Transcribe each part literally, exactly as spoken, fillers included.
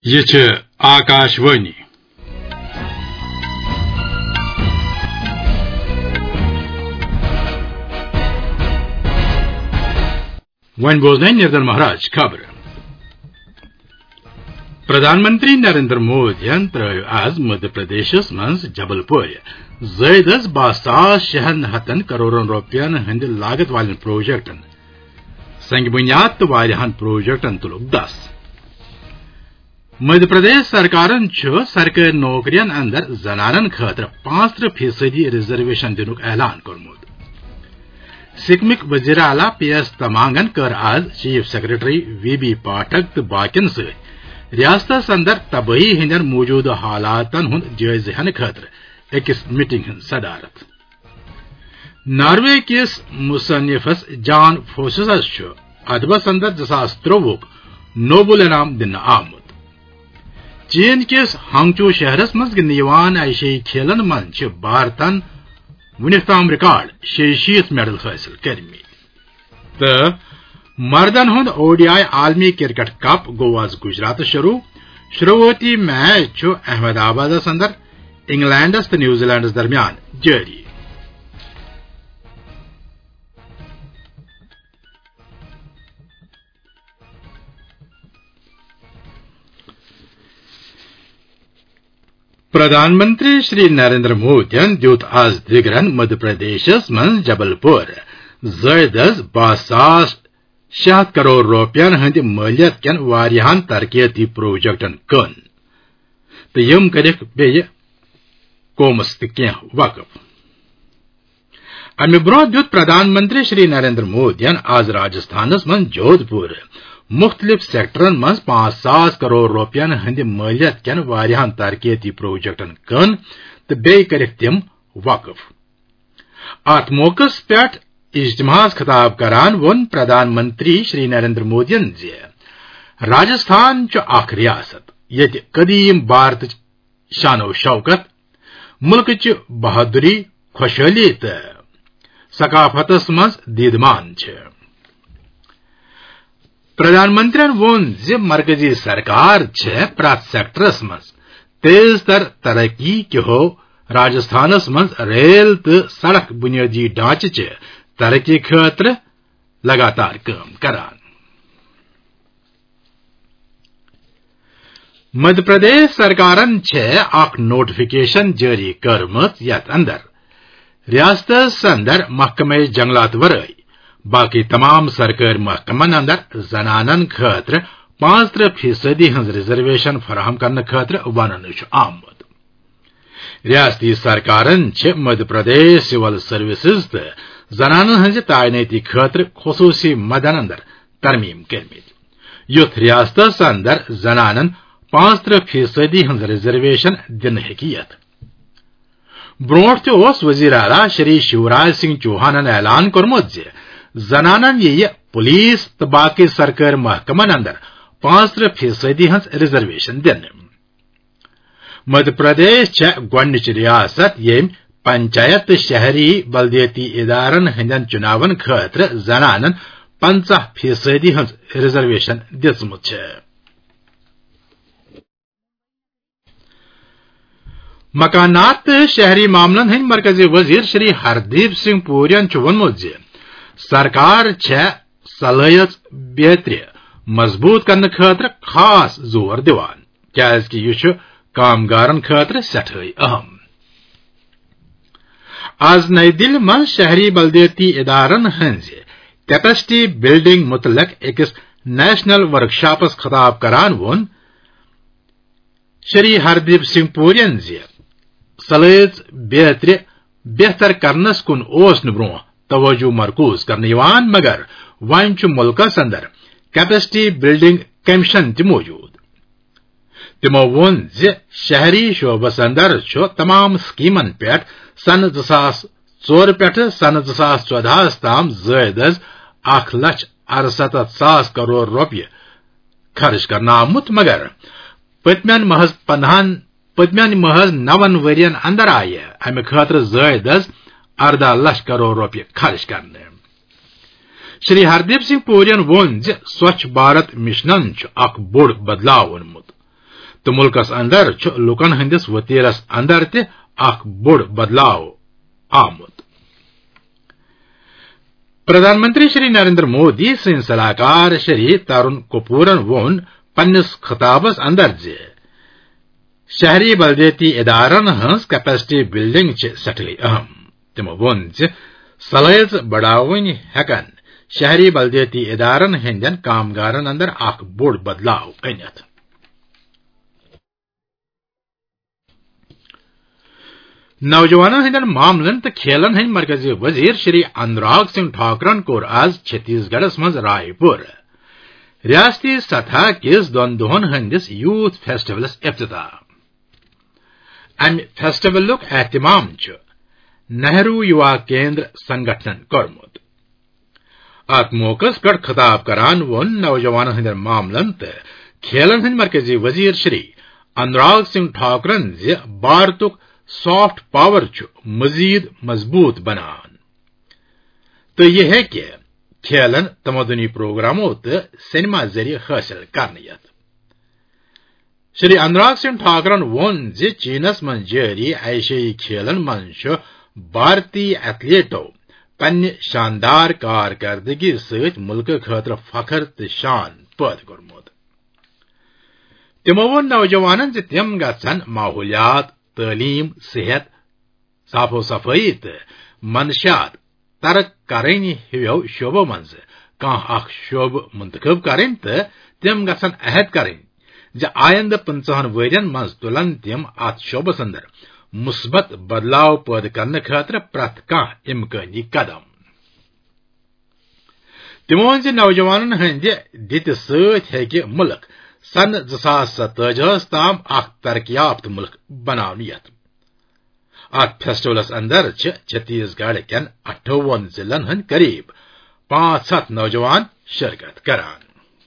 یہ چھ آکاشوانی ون بوزن نردر مہاراج خبر پردھان منتری نریندر مودی ترو آز مدھیہ پردیش من جبل پور زائد از باہ ساس شہن ہتن کروڑن روپین ہند لاگت والن پروجیکٹن سنگ بنیاد تو واریاہن پروجیکٹن تلک دس مدھیہ پردیش سرکارن سرکاری نوکرین اندر زنانن خاطر پانچ ترہ فیصدی ریزرویشن دنک اعلان کورمت سکمک وزیر اعلیٰ پی ایس تمانگن کر آز chief secretary V B Pathak تو باقین ست ریاست اندر تباہی ہندین موجودہ حالاتن ہند جائزہ ہن خاطر اکس میٹنگ ہند صدارت ناروے کس مصنفس جان فوسسس ادبس اندر زساس تروک نوبل انعام دن آمت چین کس ہانگچو شہرس مز گندان ایشیائی کھیلن من بھارتن ونیک تام ریکارڈ شیشیت میڈل حاصل کرمت تو مردن ہند او ڈی آئی عالمی کرکٹ کپ گو آز گجرات شروع شروعاتی میچ احمد آباد اندر انگلینڈس تو نیوزی لینڈس درمیان جاری پردھان منتری شری نریندر مودی دیت آز دیگرن مدھیہ پردیش من جبل پور زائد از باہ ساس شیہ کروڑ روپین ہند مالیت کن واریاہن ترقیاتی پروجیکٹن کن تو یم کرک بیہ قومس تہ وقف امہ برو دیت پردھان منتری شری نریندر مودی آز راجستھانس من جودھ پور مختلف سیکٹرن من پانچ ساس کروڑ روپین ہند مالیت کن واریاہن ترقیاتی پروجیکٹن کن تو بیہ کرک تم وقف ات موقع پہ اجتماع خطاب کران ون پردھان منتری شری نریندر مودی زی راجستھان اخ ریاست یت قدیم بھارت شان و شوکت ملک بہادری خوشحالی تو ثقافتس مز دیدمان پردھان منتری وون زی مرکزی سرکار پرت سیکٹرس مز تیز تر ترقی کہو راجستھانس مز ریل تو سڑک بنیادی ڈھانچہ ترقی خاطر لگاتار کام کران مدھیہ پردیش سرکارن اخ نوٹیفکیشن جاری کرمت یت اندر ریاست اندر محکمہ جنگلات ورائے باقی تمام سرکاری محکمن اندر زنانن خاطر پانچ ترہ فیصدی ہز ریزرویشن فراہم کرنے خاطر ونن آمد ریاستی سرکارن مدھیہ پردیش سول سروسز تو زنانن ہز تعیناتی خاطر خصوصی مدن اندر ترمیم کرمت یت ریاست اندر زنانن پانچ ترہ فیصدی ہز ریزرویشن دن ہیکیت بروٹ تس وزیر اعلیٰ شری شیوراج سنگھ چوہانن اعلان کورمت زِ زنانن یہ پولیس تو باقی سرکاری محکمن اندر پانچ ترہ فیصدی ہز ریزرویشن دن مدھیہ پردیش گۄڈنِچ ریاست یم پنچایت تو شہری بلدیاتی ادارن ہندین چناون خاطر زنانن پنچہ فیصدی ہز ریزرویشن دژمت مکانات تو شہری معاملن ہند مرکزی وزیر شری ہردیپ سنگھ پورین ونمت زِ سرکار صلاحیت بہتری مضبوط کرنے خاطر خاص زور دیوان کیاز کہ یہ کامگارن خاطر سٹھائی اہم آز نئی دل من شہری بلدیاتی ادارن ہنز کیپیسٹی بلڈنگ متعلق اکس نیشنل ورکشاپس خطاب کران ون شری ہردیپ سنگھ پورین زی صلاحیت بہتری بہتر کرنس کن اوس برو توجہ مرکوز کرنے یوان مگر ون ملکس اندر کیپیسٹی بلڈنگ کمیشن تہ موجود تمو وون زِ شہری شعبس اندر تمام سکیمن پہ سن زاس ژور پہ سن زاس ژۄدہس تام زائد از اخ لچھ ارستھ ساس کروڑ روپیہ خرچ کرنا آمت مگر پتمین محض پندہن پتمین محض نون ورین اندر آئے امہ خاطر زائد از اردہ لچھ کروڑ روپیہ خرچ کرنے شری ہردیپ سنگھ پورین وون زِ سوچھ بھارت مشنن اخ بوڑ بدلاو اونمت تو ملکس اندر لکن ہندس وتیرس اندر تہ اخ بوڑ بدلاو آمت. پردھان منتری شری نریندر مودی سن صلاحکار شری ترون کپورن وون پنس خطابس اندر زِ شہری بلدیتی ادارن ہنز کیپیسٹی بلڈنگ چھ سٹھے اہم. تمو وون زِ صلاحیت بڑاون ہیکن شہری بلدیتی ادارن ہندین کامگارن اندر اخ بوڑ بدلاو انت. نوجوانوں ہندین معاملن تو کھیلن ہند مرکزی وزیر شری انوراگ سنگھ ٹھاکرن کور آز چھتیس گڑھس مز رائے پور ریاستی سطح کس دون دہن ہندس یوتھ فیسٹیولس افتتاح. ام فیسٹیولک اہتمام نہرو یوا کیندر سنگھنن کورمت. ات موقع پہ خطاب کران وون نوجوانوں ہندین معاملن تو کھیلن ہند مرکزی وزیر شری انوراگ سنگھ ٹھاکرن زِ بھارتک سافٹ پاور مزید مضبوط بنان تو یہ ہے کہ کھیلن تمدنی پروگراموں تو سینما ذریعہ حاصل کرنے. شری انوراگ سنگھ ٹھاکرن وون زِ چینس من جاری ایشیائی کھیلن من بھارتی ایتھلیٹو پنہ شاندار کارکردگی ست ملک خاطر فخر تو شان پید کورمت. تمو وون نوجوانن زِ تم گژھن ماحولیات، تعلیم، صحت، صاف و صفائی تو منشیات ترک کریں ہو شعبوں مز کان اخ شعبہ منتخب کریں تو تم گژھن عہد کریں زِ آئندہ پنچہن ورین مز تلن تم ات شعبس اندر مثبت بدلاو پید کرنے خاطر پرت کان امکانی قدم. تمو وون زِ نوجوانن ہند دت ست ہیکہ ملک سن زساس ستتٲجیس تام اخ ترقی یافتہ ملک بناون یت. ات فیسٹیولس اندر چھتیس گڑھ کین اٹھون ضلعن ہند قریب پانچ ہتھ نوجوان شرکت کران.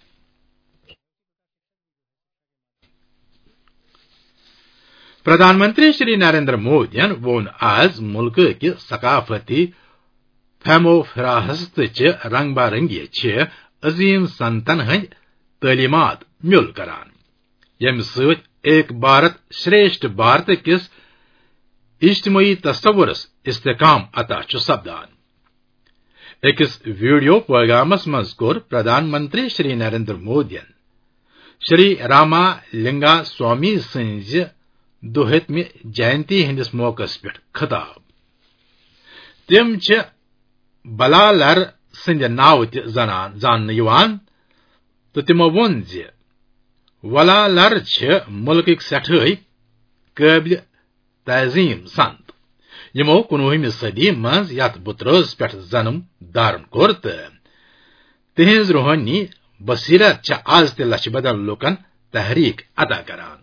پردھان منتری شری نریندر مودین وون آز ملک کہ ثقافتی فہمو فراست چہ رنگ برنگی چھ عظیم سنتن ہند تعلیمات مل کران یم ست ایک بھارت شریشٹھ بھارت کس اجتماعی تصورس استحکام عطا سپدان. اکس ویڈیو پیغامس مز کور پردھان منتری شری نریندر مودین شری راما لنگا سوامی سنز دہتمہ جینتی ہندس موقع پہ خطاب. تم بلالر سند ناو تہ زنان زان یوان تو تمو وون زِ ولالر ملکک سٹھائی قابل تعظیم سنت یمو کنوہمہ صدی مز یت بترس پہ جنم دارن کور تو تہذ روحانی بصیرت آز تہ لچھ بدن لوکن تحریک عطا کران.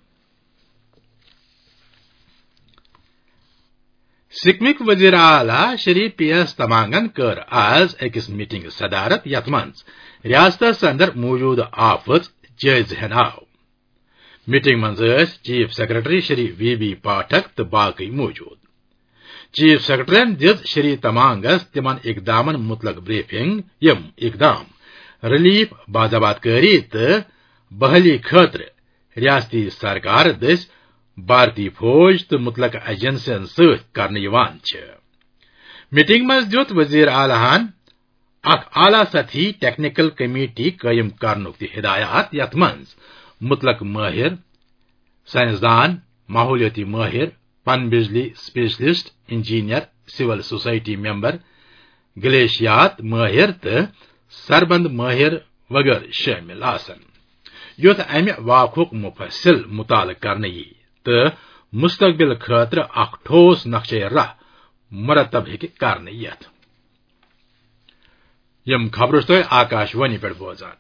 سکمک وزیر اعلی شری پی ایس تمانگن کر آز اکس میٹنگ صدارت یت مز ریاستس اندر موجود آفت جائزہ ہن آو. میٹنگ مز chief secretary Shri V B Pathak تو باقی موجود. چیف سیکرٹرین دِژ شری تمانگس تمن اقدامن متعلق بریفنگ یم اقدام ریلیف باضابط کاری تو بحالی خاطر ریاستی سرکار دس بھارتی فوج تو متعلق ایجنسین ست کرنے یوان چھ. میٹنگ مز دیت وزیر اعلی اخ اعلی سطحی ٹیکنیکل کمیٹی قائم کرنک تہ ہدایات یت مز متعلق ماہر سائنسدان ماحولیاتی ماہر پن بجلی specialist engineer civil society member گلیشیات ماہر تو سربند ماہر وغیرہ شامل آسن یوت امہ واقعک مفصل مطالعہ کرنے یی تو مستقبل خاطر اخ ٹھوس نقشہ راہ مرتب ہیکہ کرنے یت. یم خبر تہ آکاش وانی پہ بوزان.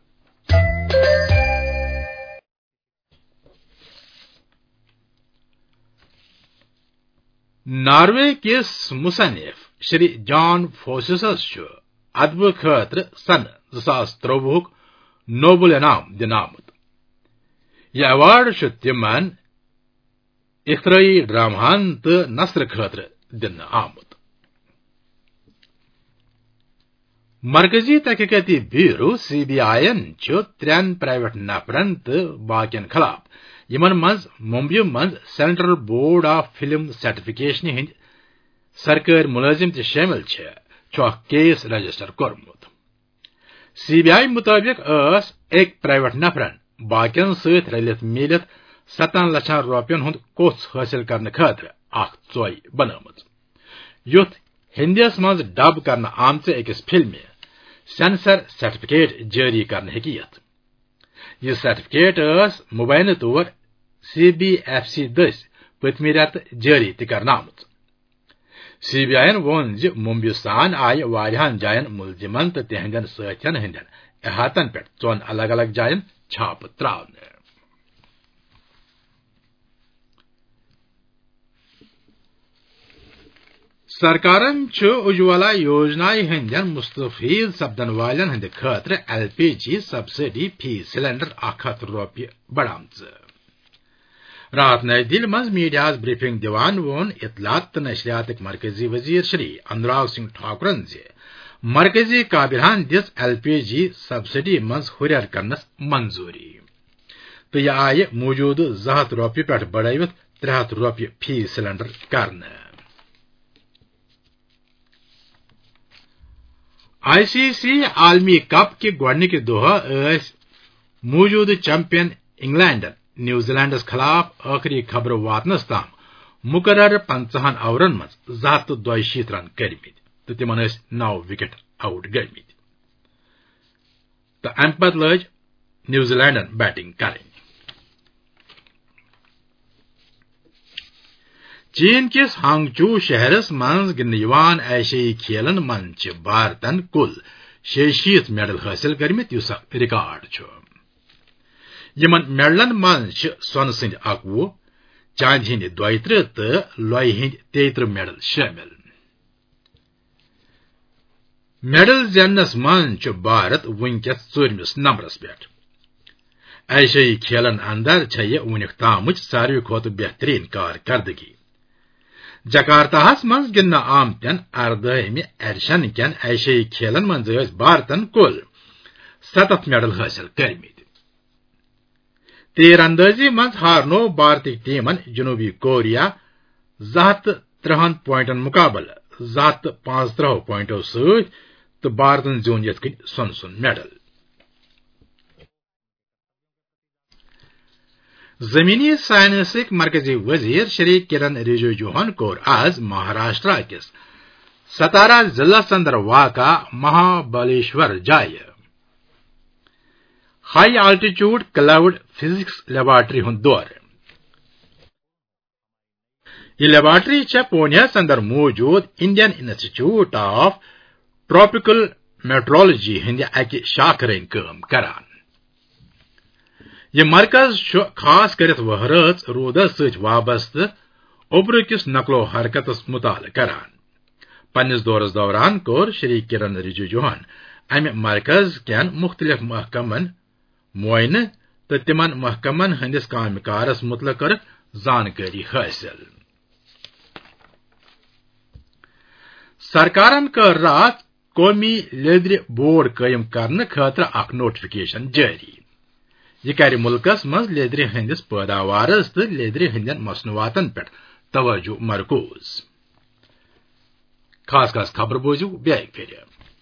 ناروے کس مصنف شری جان فوسسس ادب خاطر سن زاس تروہک نوبل انعام دن آمت. یہ ایوارڈ تمن اختراعی ڈرامہن تو نثر خاطر دن آمت. مرکزی تحقیقاتی بیورو سی بی آئی ترین پرائیویٹ نفرن تو باقین خلاف یمن منز ممبئی منز Central Board of Film Certification ہند سرکاری ملازم تہ شامل چھ کیس رجسٹر کورمت سی بی آئی مطابق اس ایک پرائیویٹ نفرن باقین ست رلت میلت ستن لچھن روپین ہند کوس حاصل کرنے خاطر اخ ژوٚے بنٲمٕژ یُتھ ہندیس منز ڈب کرنے آمژ أکس فلمہِ سینسر سرٹیفکیٹ جاری کرنے ہیکہِ یتھ یہ سرٹیفکیٹ اس مبینہ طور سی بی ایف سی دس پتمہ رٮ۪تہٕ جاری تہ کرنہٕ آمٕژ سی بی آئی وون زِ ممبئی سان آیہِ واریاہن جاین ملزمن تہٕ تہنٛدٮ۪ن سٲتھین ہٕنٛدٮ۪ن احاطن پٮ۪ٹھ ژۄن الگ الگ جاین چھاپہٕ تراونہٕ سرکارن چھ اجوالا یوجنا ہندین مستفید سپدن والن ہند خاطر ایل پی جی سبسڈی فی سلنڈر اکھ ہتھ روپیہ بڑھامژ رات نئی دل مز میڈیاس بریفنگ دیوان وون اطلاعات تو نشریات مرکزی وزیر شری انوراگ سنگھ ٹھاکرن زِ مرکزی کابرہن دس ایل پی جی سبسڈی مز ہریر کرنس منظوری تو یہ آیہ موجود زٕ ہتھ روپیہ پٮ۪ٹھ بڑھٲوِتھ ترٛےٚ ہتھ روپیہ فی سلنڈر کرنہٕ آئی سی سی عالمی کپ کے گۄڈنِکہِ دۄہ ٲسۍ موجودٕ چیمپئن انگلینڈن نیوزی لینڈس خلاف ٲخری خبر واتنس تام مقرر پنژہن اورن منز زٕ ہتھ تہٕ دۄیہِ رن کٔرمٕتۍ تہٕ تمن ٲسۍ نو وکٹ آؤٹ گٔمٕتۍ تہٕ امہِ پتہٕ لٲج نیوزی لینڈن بیٹنگ کرٕنۍ چین کس ہانگچو شہرس منز گندن ایشیائی کھیلن من چھ بھارتن کل شیشیت میڈل حاصل کرمت یس اخ ریکارڈ چھ یمن میڈلن من چھ سون سند اکوہ چاندی ہند دویترہ تو لوی ہند تیترہ میڈل شامل میڈل زینس من چھ بھارت ونکس ژوٗرمِس نمبرس پہ ایشیائی کھیلن اندر چھ یہ ونیک تامچ ساروی کھوتہٕ بہترین کارکردگی جکارتاہس منز گندنہٕ آمتین اردہمہِ ایڈیشن کین ایشیائی کھیلن منز ٲسۍ بھارتن کل ستتھ میڈل حاصل کرمٕتۍ تیر اندازی منز ہارنو بھارتی ٹیمن جنوبی کوریا زٕ ہتھ تہٕ ترہن پوائنٹن مقابلہٕ زٕ ہتھ تہٕ پانژھ ترٕہ پوائنٹو سۭتۍ تہٕ بھارتن زیوٗن یِتھ کٔنۍ سۄن سُن میڈل زمینی سائنسک مرکزی وزیر شری کرن رجیجوہن کور آز مہاراشٹرا کس ستارا ضلعس اندر واقع مہابالیشور جائے high altitude cloud physics laboratory ہند دور یہ لیبارٹری چھ پونیس اندر موجود Indian Institute of Tropical Meteorology ہند اکہ شاخ رنگ کام کران یہ مرکز خاص کرت وہرٲژ روٗدس سۭتۍ وابستہٕ اوٚبرٕ کِس نقل و حرکتس مطالعہ کران پننس دورس دوران کوٚر شری کرن رجیجوہن امہ مرکز کین مختلف محکمن معائنہ تہٕ تمن محکمن ہندس کامہ کارس متعلق کٔرٕکھ زانکٲری حٲصل سرکارن کٔر راتھ قومی لیدرِ بورڈ قٲیِم کرنہٕ خٲطرٕ اکھ نوٹیفکیشن جاری یہ کر ملکس مز لیدرِ ہندس پیداوارس تو لیدرِ ہندین مصنوعاتن پہ توجہ مرکوز خاص خاص خبر بوزو بیاکہِ پھِرِ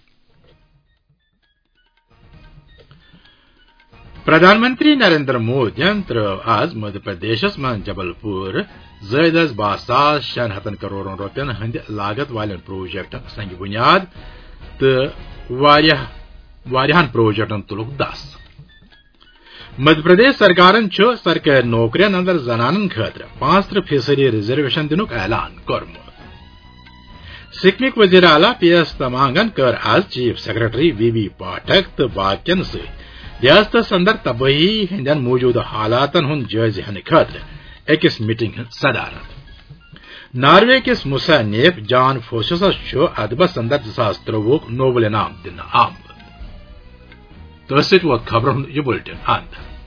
پردھان منتری نریندر مودین ترٲو آز مدھیہ پردیشس من جبل پور زائدس باہ ساس شین ہتن کروڑن روپین ہند لاگت والن پروجیکٹن سنگ بنیاد تو واریاہن پروجیکٹن تلک دس مدھیہ پردیش سرکارن چھ سرکاری نوکرین اندر زنانن خاطر پانژھ ترٕہ فیصدی ریزرویشن دنک اعلان کورمت سکمک وزیر اعلیٰ پی ایس تمانگن کر آز chief secretary V B Pathak تو باقین ست ریاستس اندر تباہی ہندین موجودہ حالاتن ہند جائزہ ہنہ خاطر اکس میٹنگ ہند صدارت ناروے کس مسا نیف جان فوسسس چھ ادبس اندر زٕ ساس ترٛۆوُہُک نوبل انعام دنہٕ آمت تو ست ووت خبرن ہند یہ بلٹن اند